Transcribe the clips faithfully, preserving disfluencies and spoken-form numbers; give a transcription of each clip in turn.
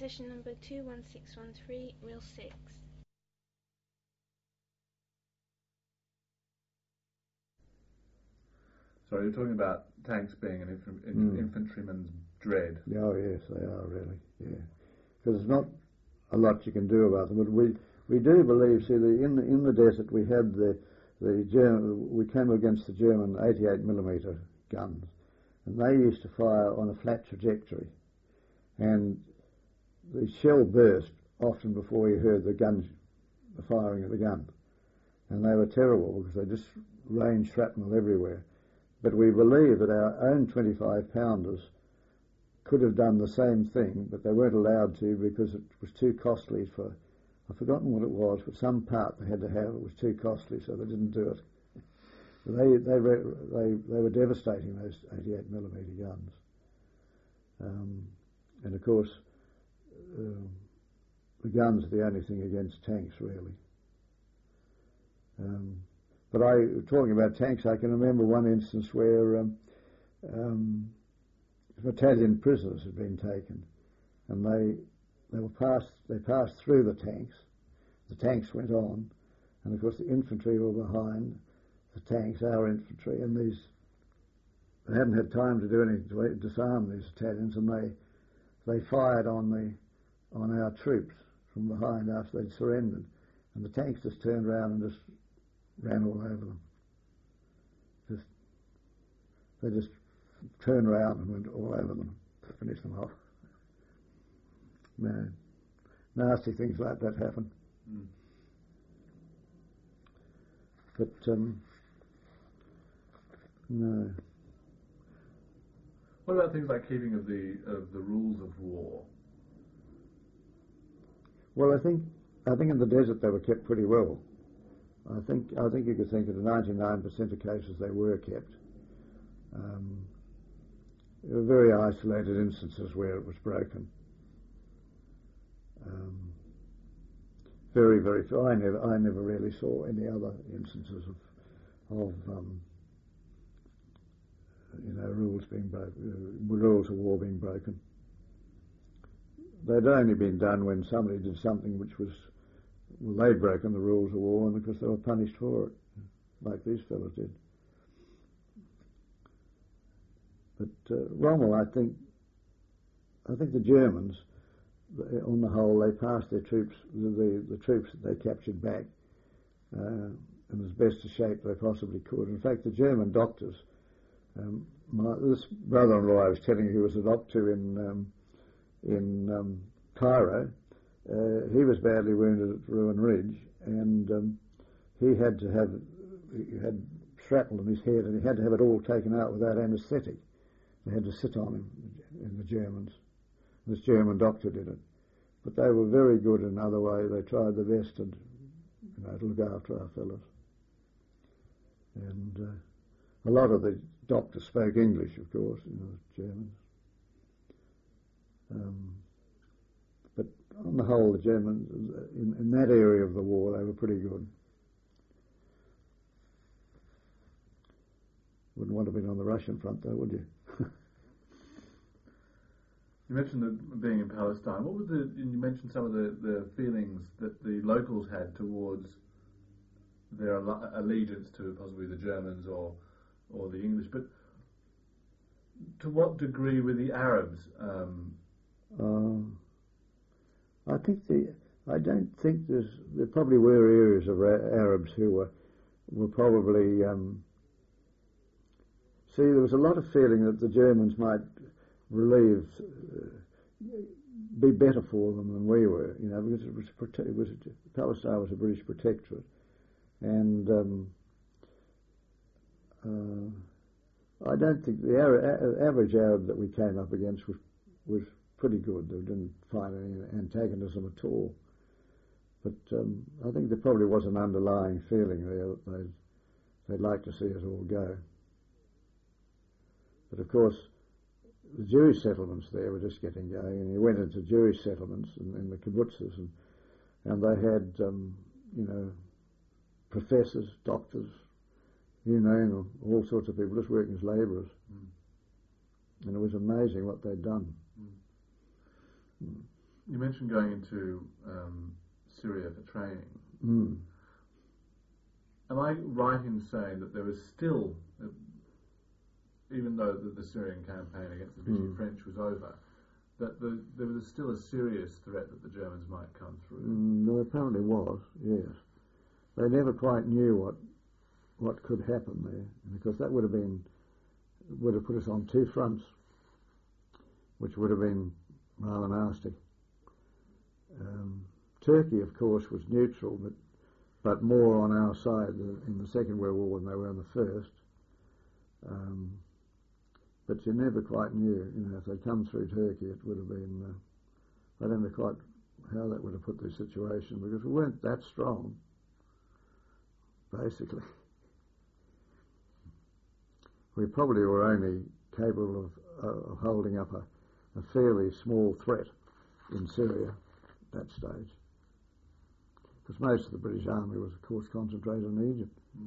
session number two one six one three, reel six. So you're talking about tanks being an inf- in- Mm. infantryman's dread. Oh yes, they are really, yeah. Because there's not a lot you can do about them, but we we do believe. See, the, in the, in the desert we had the the German, we came against the German eighty-eight millimeter guns, and they used to fire on a flat trajectory, and the shell burst often before you heard the guns, the firing of the gun, and they were terrible because they just rained shrapnel everywhere. But we believe that our own twenty-five pounders could have done the same thing, but they weren't allowed to because it was too costly for, I've forgotten what it was, but some part they had to have, it was too costly, so they didn't do it. They they they they were devastating, those eighty-eight millimeter guns, um, and of course um, the guns are the only thing against tanks really. Um, but I, talking about tanks, I can remember one instance where um, um, Italian prisoners had been taken, and they they were passed they passed through the tanks. The tanks went on, and of course the infantry were behind the tanks, our infantry, and these they hadn't had time to do anything to disarm these Italians, and they they fired on the on our troops from behind after they'd surrendered, and the tanks just turned around and just ran all over them. Just they just turned around and went all over them to finish them off. No, nasty things like that happen. Mm. But um, no. What about things like keeping of the of the rules of war? Well, I think I think in the desert they were kept pretty well. I think I think you could think that in ninety-nine percent of cases they were kept. Um, there were very isolated instances where it was broken. Um, very, very few. I never, I never really saw any other instances of, of um, you know, rules being broken, uh, rules of war being broken. They'd only been done when somebody did something which was, well, they'd broken the rules of war, and of course they were punished for it, like these fellows did. But uh, Rommel, I think, I think the Germans, on the whole, they passed their troops, the, the, the troops that they captured back, uh, in as best a shape they possibly could. In fact, the German doctors, um, my, this brother-in-law I was telling you, who was a doctor in um, in um, Cairo, uh, he was badly wounded at Ruin Ridge, and um, he had to have he had shrapnel in his head, and he had to have it all taken out without anaesthetic. They had to sit on him, in the Germans. This German doctor did it. But they were very good in another way. They tried their best to, you know, to look after our fellows. And uh, a lot of the doctors spoke English, of course, you know, the Germans. Um, but on the whole, the Germans, in, in that area of the war, they were pretty good. Wouldn't want to be on the Russian front, though, would you? You mentioned the, being in Palestine. What was the? You mentioned some of the, the feelings that the locals had towards their allegiance to possibly the Germans or or the English. But to what degree were the Arabs? Um, uh, I think the. I don't think there's. There probably were areas of Arabs who were were probably. Um, see, there was a lot of feeling that the Germans might relieve, uh, be better for them than we were, you know, because it was, prote- it was Palestine was a British protectorate, and um, uh, I don't think the Arab, average Arab that we came up against was was pretty good. They didn't find any antagonism at all, but um, I think there probably was an underlying feeling there that they'd, they'd like to see us all go. But of course, the Jewish settlements there were just getting going, and you went into Jewish settlements in, in the kibbutzes, and, and they had, um, you know, professors, doctors, you know, all sorts of people just working as labourers. Mm. And it was amazing what they'd done. Mm. Mm. You mentioned going into um, Syria for training. Mm. Am I right in saying that there was still, uh, even though the, the Syrian campaign against the Vichy Mm. French was over, that the, there was still a serious threat that the Germans might come through? Mm, there apparently was, yes. They never quite knew what what could happen there, because that would have been would have put us on two fronts, which would have been rather nasty. Um, Turkey, of course, was neutral, but but more on our side in the Second World War than they were in the First. Um, but you never quite knew, you know, if they'd come through Turkey, it would have been. Uh, I don't know quite how that would have put the situation, because we weren't that strong, basically. We probably were only capable of, uh, of holding up a, a fairly small threat in Syria at that stage, because most of the British Army was, of course, concentrated in Egypt. Mm.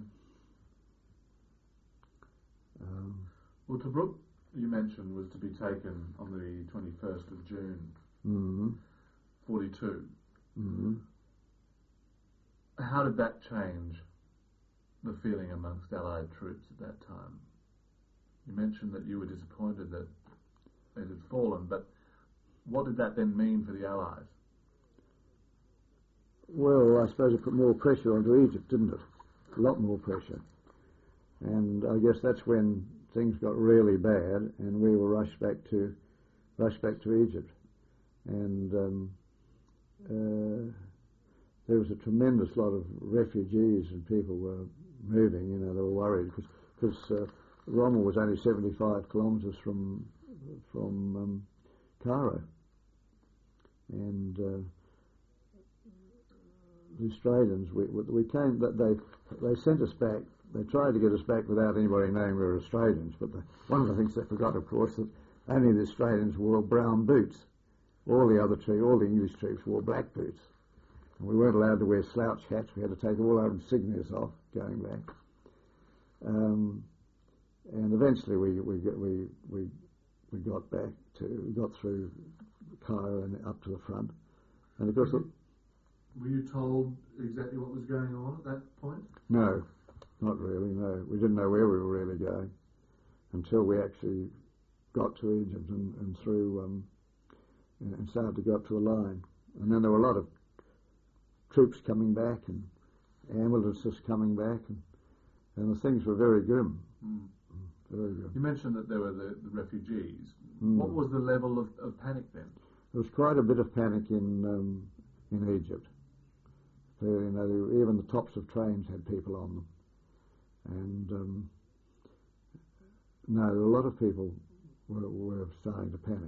Um, Well, Tobruk, you mentioned, was to be taken on the twenty-first of June, mm-hmm. forty-two. Mm-hmm. How did that change the feeling amongst Allied troops at that time? You mentioned that you were disappointed that it had fallen, but what did that then mean for the Allies? Well, I suppose it put more pressure onto Egypt, didn't it? A lot more pressure. And I guess that's when things got really bad, and we were rushed back to rushed back to Egypt. And um, uh, there was a tremendous lot of refugees, and people were moving. You know, they were worried because uh, Rommel was only seventy-five kilometres from from um, Cairo, and uh, the Australians, we, we came, that they they sent us back. They tried to get us back without anybody knowing we were Australians. But the, one of the things they forgot, of course, that only the Australians wore brown boots. All the other troops, all the English troops, wore black boots. And we weren't allowed to wear slouch hats. We had to take all our insignias off going back. Um, and eventually we we we we we got back to we got through Cairo and up to the front. And of course, the, were you told exactly what was going on at that point? No, not really. No, we didn't know where we were really going until we actually got to Egypt and, and through um, and started to go up to the line. And then there were a lot of troops coming back and ambulances coming back, and, and the things were very grim. Mm. Very grim. You mentioned that there were the, the refugees. Mm. What was the level of, of panic then? There was quite a bit of panic in um, in Egypt. So, you know, even the tops of trains had people on them, and um, no, a lot of people were, were starting to panic.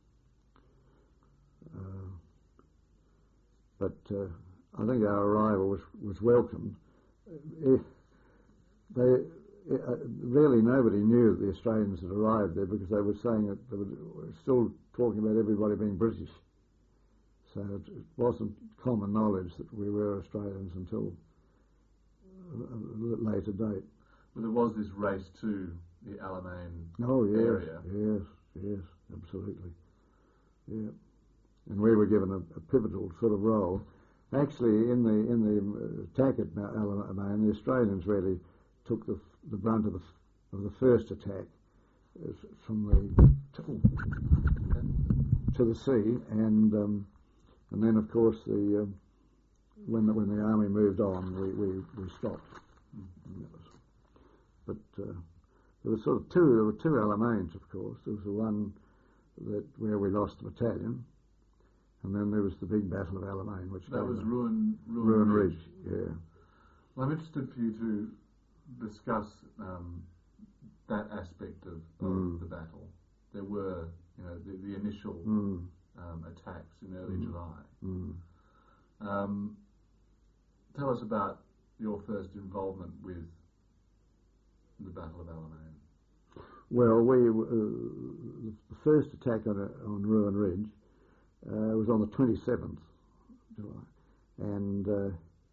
Uh, but uh, I think our arrival was, was welcomed. If they uh, really nobody knew that the Australians had arrived there, because they were saying that they were still talking about everybody being British. So it, it wasn't common knowledge that we were Australians until a, a later date. But there was this race to the Alamein oh, yes, area. Yes, yes, absolutely. Yeah. And we were given a, a pivotal sort of role. Actually, in the in the attack at Alamein, the Australians really took the the brunt of the of the first attack from the to, to the sea, and um, and then of course the um, when the, when the army moved on, we we, we stopped. Mm. But uh, there were sort of two. There were two Alameins, of course. There was the one that where we lost the battalion. And then there was the big Battle of Alamein, which that was on. Ruin, Ruin, Ruin Ridge. Ridge. Yeah. Well, I'm interested for you to discuss um, that aspect of, of mm. the battle. There were, you know, the, the initial mm. um, attacks in early mm. July. Mm. Um, tell us about your first involvement with the Battle of Alamein. Well, we uh, the first attack on uh, on Ruin Ridge. Uh, it was on the twenty-seventh of July, and uh,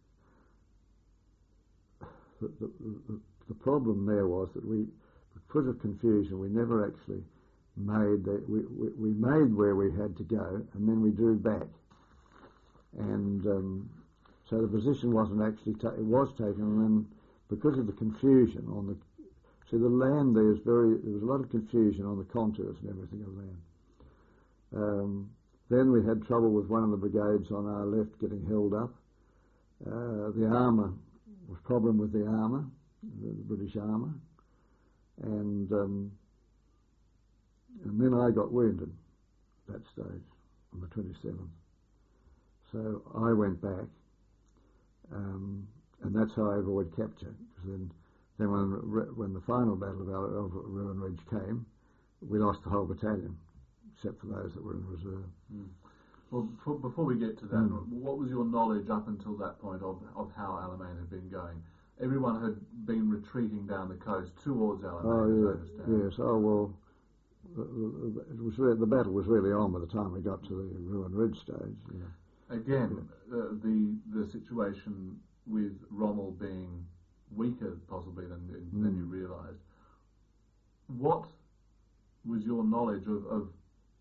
the, the, the, the problem there was that we, because of confusion, we never actually made that we, we, we made where we had to go, and then we drew back, and um, so the position wasn't actually ta- it was taken, and then because of the confusion on the see the land there is very there was a lot of confusion on the contours and everything of land. Um, then we had trouble with one of the brigades on our left getting held up. Uh, the armour was a problem with the armour, the, the British armour, and um, and then I got wounded at that stage on the twenty-seventh. So I went back, um, and that's how I avoided capture. Because then, then when when the final battle of, of Ruin Ridge came, we lost the whole battalion, except for those that were in reserve. Mm. Well, before, before we get to that, mm. what was your knowledge up until that point of, of how Alamein had been going? Everyone had been retreating down the coast towards Alamein, oh, as yeah, I understand. Yes, oh well, it was re- the battle was really on by the time we got to the Ruin Ridge stage. Yeah. Again, yeah. Uh, the the situation with Rommel being weaker possibly than, mm. than you realised. What was your knowledge of, of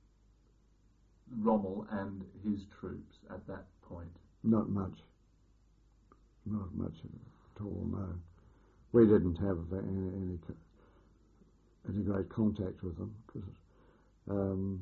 Rommel and his troops at that point? Not much. Not much at all, no. We didn't have any, any, any great contact with them. Cause, um,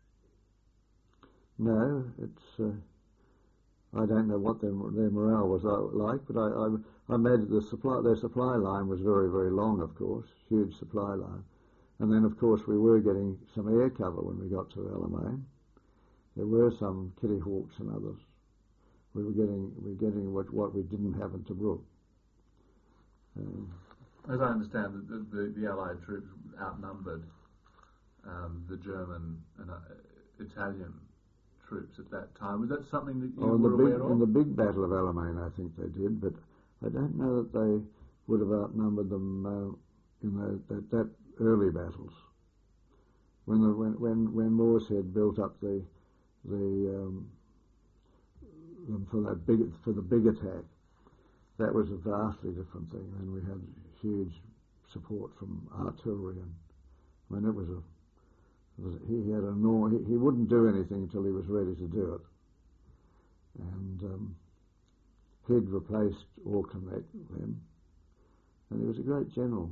no, it's... Uh, I don't know what their, their morale was like, but I, I, I made the supply, their supply line was very, very long, of course, huge supply line. And then, of course, we were getting some air cover when we got to Alamein. There were some Kitty Hawks and others. We were getting we were getting what, what we didn't have in Tobruk. Um, As I understand, the, the, the Allied troops outnumbered um, the German and uh, Italian troops at that time. Was that something that you oh, were the aware big, of? In the big Battle of Alamein, I think they did, but I don't know that they would have outnumbered them uh, in the, that, that early battles. When the when when when Morshead built up the the um, for that big for the big attack, that was a vastly different thing. And we had huge support from artillery, and I mean it was a it was, he had a no he, he wouldn't do anything until he was ready to do it, and um, he'd replaced Auchinleck then, and he was a great general.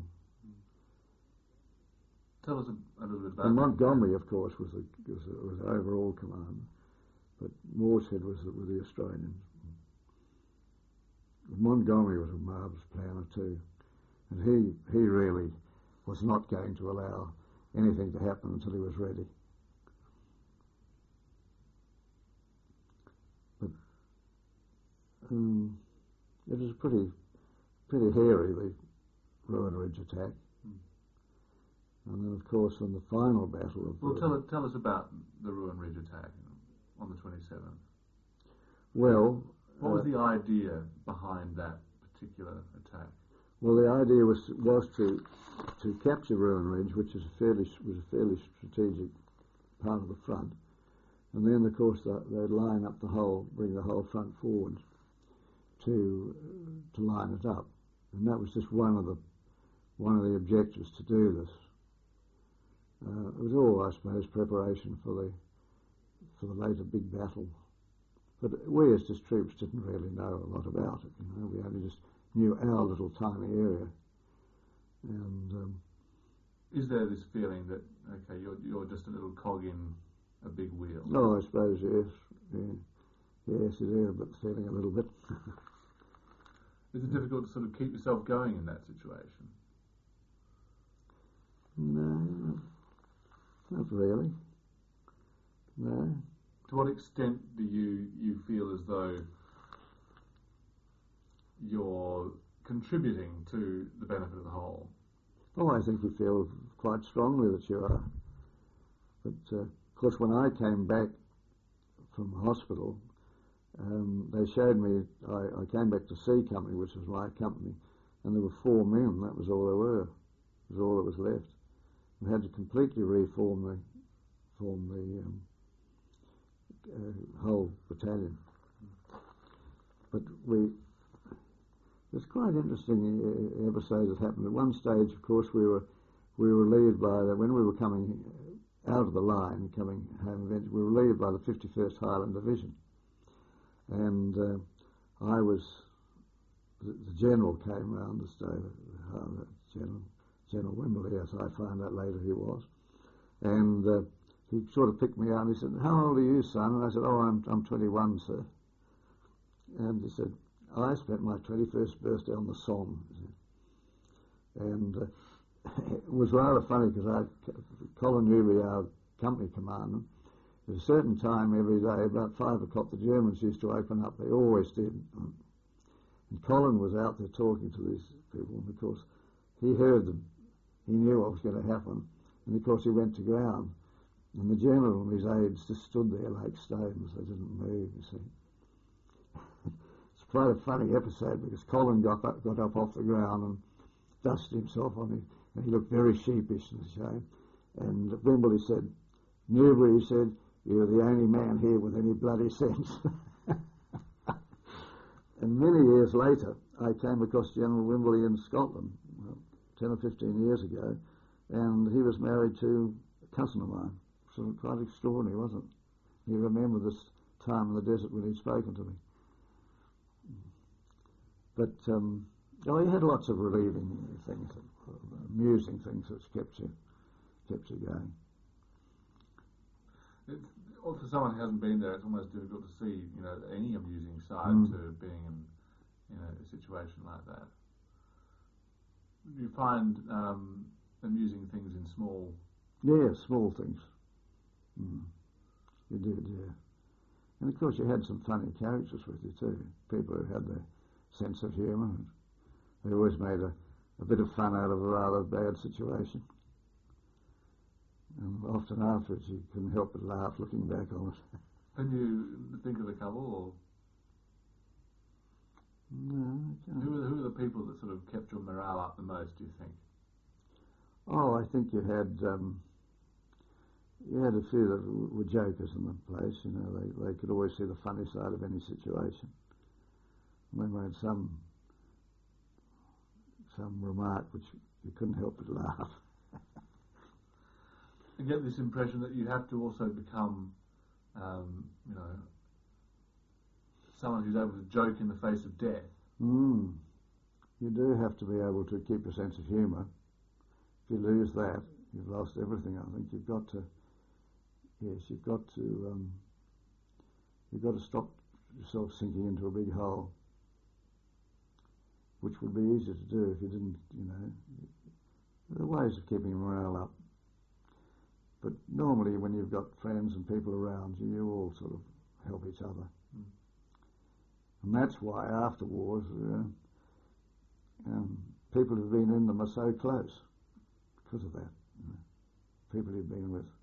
Tell us a, a little bit about and that. Montgomery, of course, was the was the, was the overall commander, but Morshead was the, with the Australians. Montgomery was a marvellous planner too, and he he really was not going to allow anything to happen until he was ready. But um, it was pretty pretty hairy, the Ruin Ridge attack. And then, of course, in the final battle of... Well, tell, tell us about the Ruin Ridge attack on the twenty-seventh. Well... What uh, was the idea behind that particular attack? Well, the idea was was to to capture Ruin Ridge, which is a fairly was a fairly strategic part of the front, and then, of course, the, they'd line up the whole, bring the whole front forward to uh, to line it up, and that was just one of the one of the objectives to do this. Uh, it was all, I suppose, preparation for the for the later big battle. But we, as just troops, didn't really know a lot about it. You know, we only just knew our little tiny area. And um, is there this feeling that okay, you're you're just a little cog in a big wheel? Oh, I suppose yes, yeah. yes, it is, but feeling a little bit. Is it difficult to sort of keep yourself going in that situation? No. Not really. No. To what extent do you, you feel as though you're contributing to the benefit of the whole? Oh, I think you feel quite strongly that you are. But, uh, of course, when I came back from hospital, um, they showed me, I, I came back to C Company, which was my company, and there were four men. That was all there were. That was all that was left. We had to completely reform the form the um, uh, whole battalion. But we, it was quite interesting episode that happened. At one stage, of course, we were we were relieved by that when we were coming out of the line coming home eventually. We were relieved by the fifty-first Highland Division. And uh, I was, the, the General came round to stay, uh, General, General Wimberley, as I found out later he was. And uh, he sort of picked me out and he said, "How old are you, son?" And I said, "Oh, I'm, I'm twenty-one, sir." And he said, "I spent my twenty-first birthday on the Somme." And uh, it was rather funny because I, Colin Newby, our company commander, at a certain time every day, about five o'clock, the Germans used to open up. They always did. And Colin was out there talking to these people, and of course he heard them. He knew what was going to happen. And of course he went to ground. And the General and his aides just stood there like stones. They didn't move, you see. It's quite a funny episode because Colin got up, got up off the ground and dusted himself on it. And he looked very sheepish and ashamed. And Wimberley said, "Newbury," he said, "you're the only man here with any bloody sense." And many years later, I came across General Wimberley in Scotland, well, ten or fifteen years ago, and he was married to a cousin of mine. So quite extraordinary, wasn't it? He remembered this time in the desert when he'd spoken to me. But um, oh, he had lots of relieving things, amusing things which kept you kept you going. It's, well, for someone who hasn't been there, it's almost difficult to see, you know, any amusing side Mm. to being in, you know, a situation like that. Do you find um, amusing things in small? Yeah, small things. Mm. You did, yeah. And of course, you had some funny characters with you too. People who had their sense of humour. They always made a, a bit of fun out of a rather bad situation. And often afterwards you couldn't help but laugh looking back on it. Can you think of a couple, or No, I can't. who are, who are the people that sort of kept your morale up the most, do you think? Oh, I think you had um, you had a few that w- were jokers in the place. You know, they they could always see the funny side of any situation. And they made some some remark which you couldn't help but laugh. I get this impression that you have to also become, um, you know, someone who's able to joke in the face of death. Mm. You do have to be able to keep a sense of humour. If you lose that, you've lost everything. I think you've got to, yes, you've got to, um, you've got to stop yourself sinking into a big hole, which would be easier to do if you didn't, you know. There are ways of keeping morale up. But normally when you've got friends and people around you, you all sort of help each other. Mm. And that's why after wars, uh, um, people who've been in them are so close because of that. You know, people you've been with.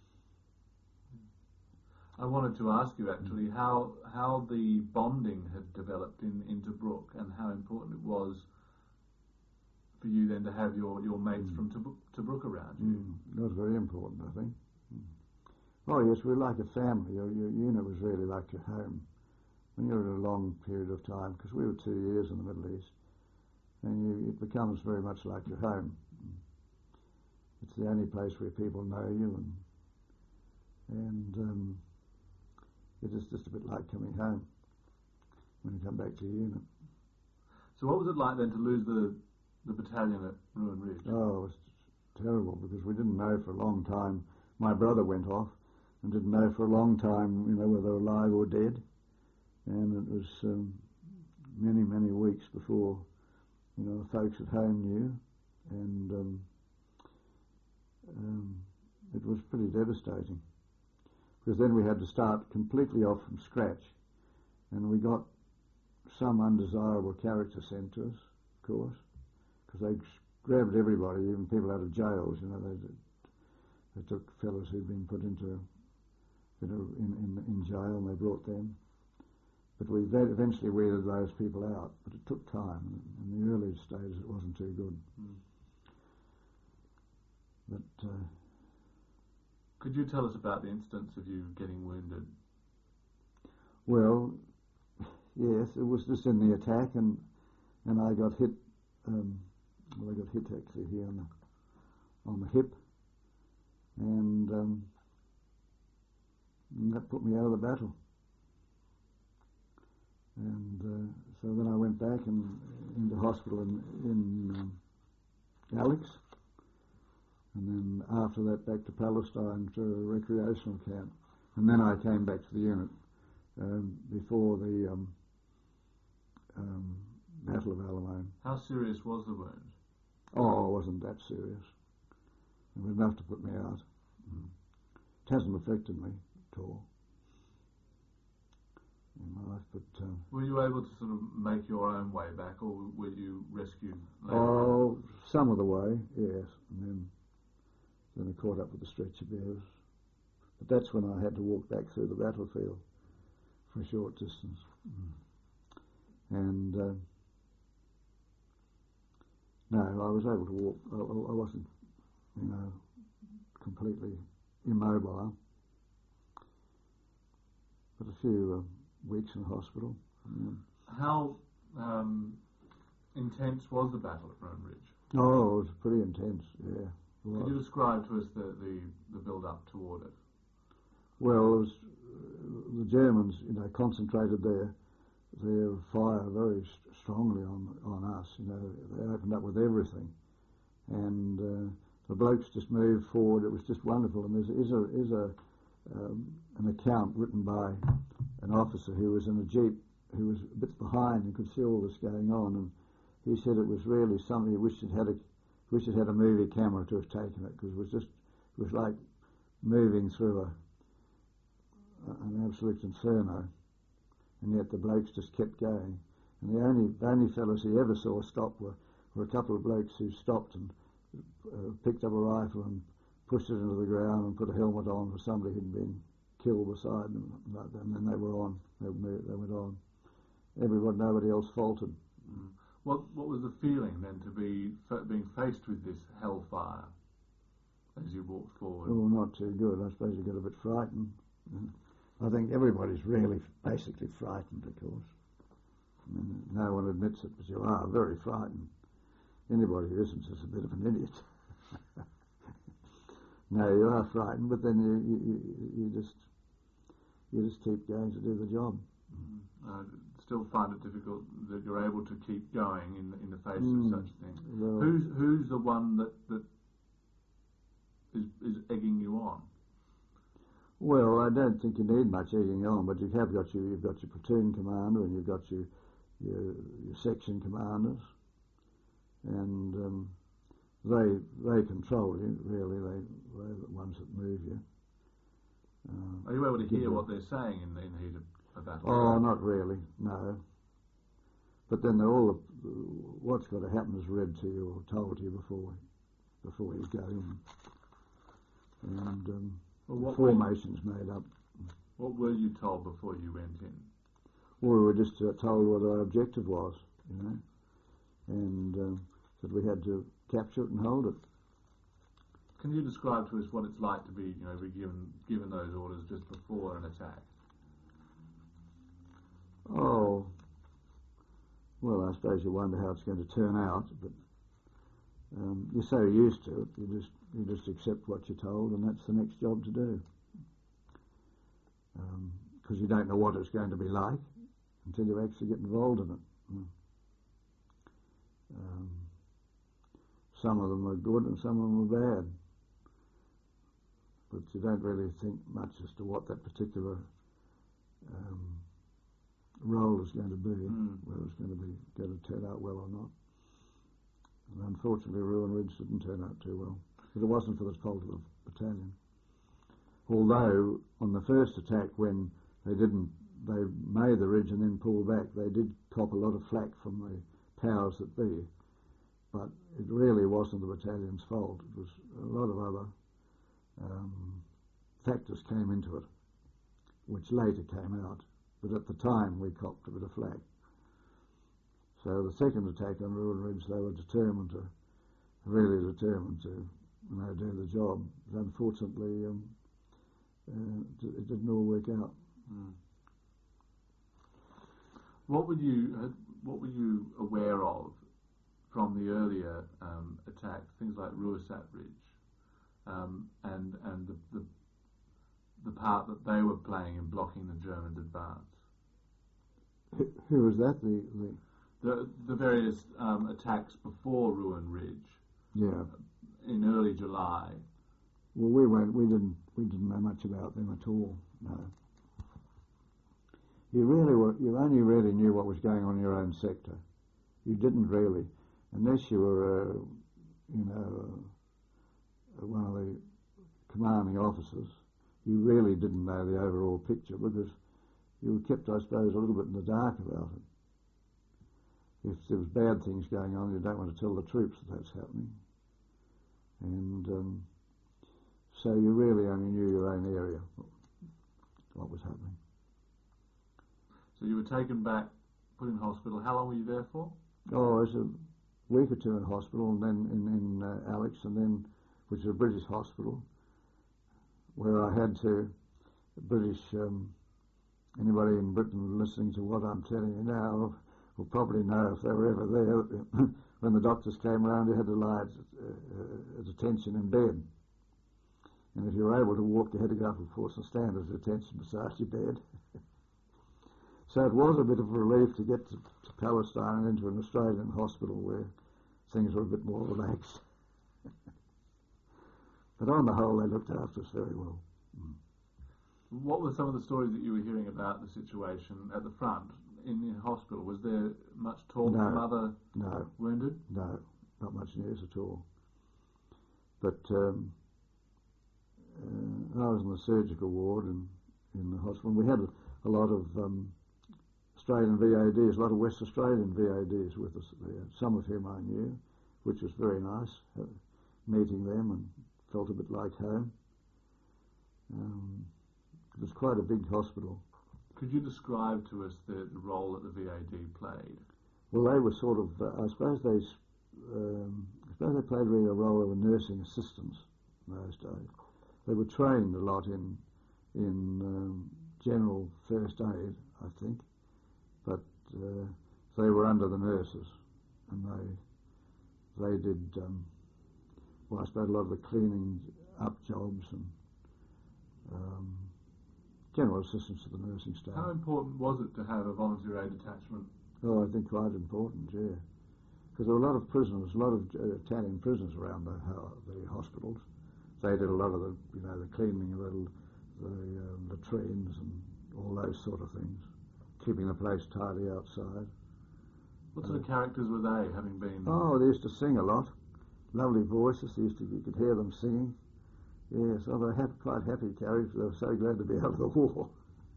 I wanted to ask you actually how how the bonding had developed in, in Tobruk and how important it was for you then to have your, your mates mm. from Tobruk, Tobruk around you. Mm. That was very important, I think. Mm. Oh yes, we were like a family. Your, your unit was really like your home. When you're in a long period of time, because we were two years in the Middle East, and you, it becomes very much like your home. It's the only place where people know you, and and um, it is just a bit like coming home when you come back to your unit. So what was it like then to lose the the battalion at Ruin Ridge? Oh, it was terrible because we didn't know for a long time. My brother went off and didn't know for a long time, you know, whether alive or dead. And it was um, many, many weeks before, you know, the folks at home knew. And um, um, it was pretty devastating. Because then we had to start completely off from scratch. And we got some undesirable character sent to us, of course, because they grabbed everybody, even people out of jails, you know. They, they took fellows who'd been put into, you know, in, in, in jail, and they brought them. But we eventually weeded those people out, but it took time. In the early stages it wasn't too good. Mm. But uh, could you tell us about the instance of you getting wounded? Well, yes, it was just in the attack, and and I got hit. Um, well, I got hit actually here on the on the hip, and, um, and that put me out of the battle. And uh, so then I went back and into hospital in, in um, Alex, and then after that back to Palestine to a recreational camp, and then I came back to the unit um, before the um, um, Battle of Alamein. How serious was the wound? Oh, it wasn't that serious. It was enough to put me out. Mm. It hasn't affected me at all in my life, but... Um, were you able to sort of make your own way back, or were you rescued later Oh, on? some of the way, yes. And then, then I caught up with the stretcher bearers. But that's when I had to walk back through the battlefield for a short distance. Mm. And... Uh, No, I was able to walk. I, I wasn't, you know, completely immobile. But a few uh, weeks in hospital. Yeah. How um, intense was the battle at Rome Ridge? Oh, it was pretty intense, yeah. Could you describe to us the, the, the build-up toward it? Well, it was, uh, the Germans, you know, concentrated their their fire very st- strongly on on us. You know, they opened up with everything, and uh, the blokes just moved forward. It was just wonderful. And there's is a is a um, an account written by an officer who was in a jeep, who was a bit behind and could see all this going on, and he said it was really something. He wished it had a wished it had a movie camera to have taken it, because it was just it was like moving through a an absolute inferno. And yet the blokes just kept going. And the only the only fellows he ever saw stop were, were a couple of blokes who stopped and uh, picked up a rifle and pushed it into the ground and put a helmet on for somebody who'd been killed beside them. And then they were on. They, they went on. Everybody, nobody else faltered. Mm. What what was the feeling then to be being faced with this hellfire as you walked forward? Well, not too good. I suppose you get a bit frightened. Yeah. I think everybody's really basically frightened, of course. I mean, no one admits it, but you are very frightened. Anybody who isn't is a bit of an idiot. No, you are frightened, but then you, you you just you just keep going to do the job. Mm. I still find it difficult that you're able to keep going in the, in the face mm. of such things. Well, who's who's the one that that is is egging you on? Well, I don't think you need much egging on, but you have got your, you've got your platoon commander and you've got your your, your section commanders, and um, they they control you, really. They they're the ones that move you. Uh, Are you able to hear you, what they're saying in the, in the heat of a battle? Oh, not really, no. But then they're all the, what's got to happen is read to you or told to you before before you go in, and. Um, Well, what the formation's made up. What were you told before you went in? Well, we were just uh, told what our objective was, you know, and um, that we had to capture it and hold it. Can you describe to us what it's like to be, you know, be given given those orders just before an attack? Oh, well, I suppose you wonder how it's going to turn out, but um, you're so used to it, you just you just accept what you're told, and that's the next job to do. Because um, you don't know what it's going to be like until you actually get involved in it. Mm. Um, some of them are good and some of them are bad, but you don't really think much as to what that particular um, role is going to be, mm. whether it's going to be going to turn out well or not. And unfortunately, Ruin Ridge didn't turn out too well. But it wasn't for the fault of the battalion. Although, on the first attack, when they didn't, they made the ridge and then pulled back, they did cop a lot of flack from the powers that be. But it really wasn't the battalion's fault. It was a lot of other um, factors came into it, which later came out. But at the time, we copped a bit of flack. So the second attack on Ruin Ridge, they were determined to, really determined to, you know, do the job. But unfortunately, um, uh, it didn't all work out. Mm. What were you, uh, what were you aware of from the earlier um, attacks, things like Ruisat Ridge, um, and and the, the the part that they were playing in blocking the German advance. Who, who was that? The the The the various um, attacks before Ruin Ridge. Yeah. In early July. Well, we went. We didn't. We didn't know much about them at all. No. You really were. You only really knew what was going on in your own sector. You didn't really, unless you were, uh, you know, uh, one of the commanding officers. You really didn't know the overall picture because you were kept, I suppose, a little bit in the dark about it. If there was bad things going on, you don't want to tell the troops that that's happening. And um, so you really only knew your own area, what was happening. So you were taken back, put in hospital. How long were you there for? Oh, it was a week or two in hospital, and then in, in uh, Alex, and then, which is a British hospital, where I had to, British, um, anybody in Britain listening to what I'm telling you now will probably know if they were ever there. When the doctors came around, you had to lie at, uh, at attention in bed. And if you were able to walk, you had to go up, of course, and stand at attention beside your bed. So it was a bit of a relief to get to, to Palestine and into an Australian hospital where things were a bit more relaxed. But on the whole, they looked after us very well. Mm. What were some of the stories that you were hearing about the situation at the front? In the hospital, was there much talk no, from other no, wounded? No, not much news at all. But um, uh, I was in the surgical ward in, in the hospital. We had a, a lot of um, Australian V A Ds, a lot of West Australian V A Ds with us there, some of whom I knew, which was very nice, uh, meeting them, and felt a bit like home. Um, it was quite a big hospital. Could you describe to us the, the role that the V A D played? Well, they were sort of, uh, I suppose they, um, I suppose they played really a role of nursing assistants in those days. They were trained a lot in in um, general first aid, I think, but uh, they were under the nurses, and they they did, um, well, I suppose a lot of the cleaning up jobs and um, general assistance to the nursing staff. How important was it to have a voluntary aid detachment? Oh, I think quite important, yeah. Because there were a lot of prisoners, a lot of uh, Italian prisoners around the, uh, the hospitals. They did a lot of the, you know, the cleaning of the, the uh, latrines and all those sort of things, keeping the place tidy outside. What sort uh, of characters were they, having been? Oh, they used to sing a lot. Lovely voices. They used to, you could hear them singing. Yes, well, they were happy, quite happy characters. They were so glad to be out of the war.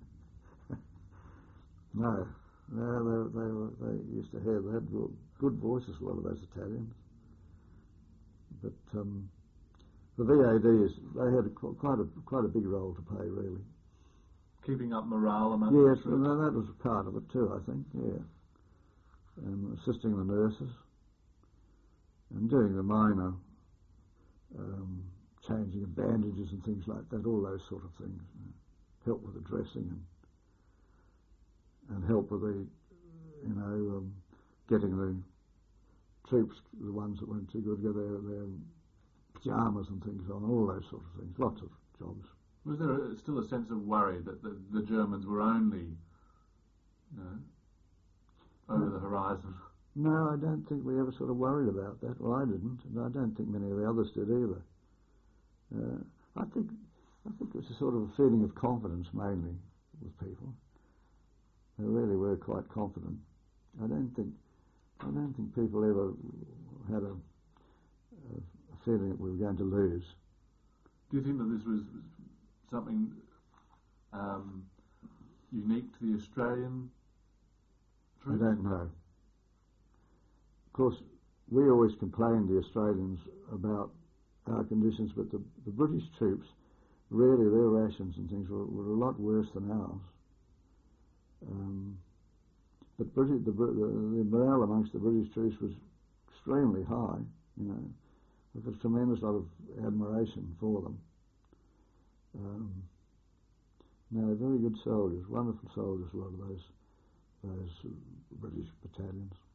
no, no, they, they were. They used to hear. They had good voices. A lot of those Italians. But um, the V A Ds, they had a, quite a quite a big role to play, really. Keeping up morale among yes, the troops. Yes, that was a part of it too, I think. Yeah, and assisting the nurses and doing the minor. Um, changing of bandages and things like that, all those sort of things. You know, help with the dressing and and help with the, you know, um, getting the troops, the ones that weren't too good, get their, their pyjamas and things on, all those sort of things, lots of jobs. Was there a, still a sense of worry that the, the Germans were only, you know, over no. the horizon? No, I don't think we ever sort of worried about that. Well, I didn't, and I don't think many of the others did either. Uh, I think I think it was a sort of a feeling of confidence mainly with people. They really were quite confident. I don't think I don't think people ever had a, a feeling that we were going to lose. Do you think that this was something um, unique to the Australian troops? I don't know. Of course, we always complained, the Australians, about our conditions, but the, the British troops, really their rations and things were, were a lot worse than ours. Um, but British, the, the, the morale amongst the British troops was extremely high, you know. There was a tremendous lot of admiration for them. Um, no, very good soldiers, wonderful soldiers, a lot of those, those British battalions.